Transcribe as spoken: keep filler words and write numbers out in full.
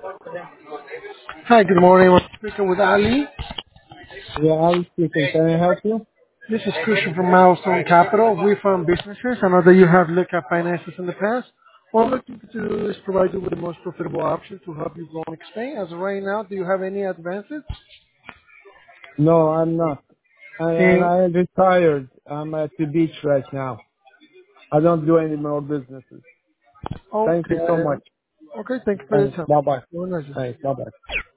Hi, good morning. I'm speaking with Ali. Yeah, Ali speaking. Can I help you? This is Christian from Milestone Capital. We fund businesses. I know that you have looked at finances in the past. What I'm looking to do is provide you with the most profitable option to help you grow and expand. As of right now, do you have any advances? No, I'm not. And, and And, I am retired. I'm at the beach right now. I don't do any more businesses. Thank you so okay. much. Okay, thank you for your Thanks. time. Bye bye. Have a nice day. Thanks. Bye bye.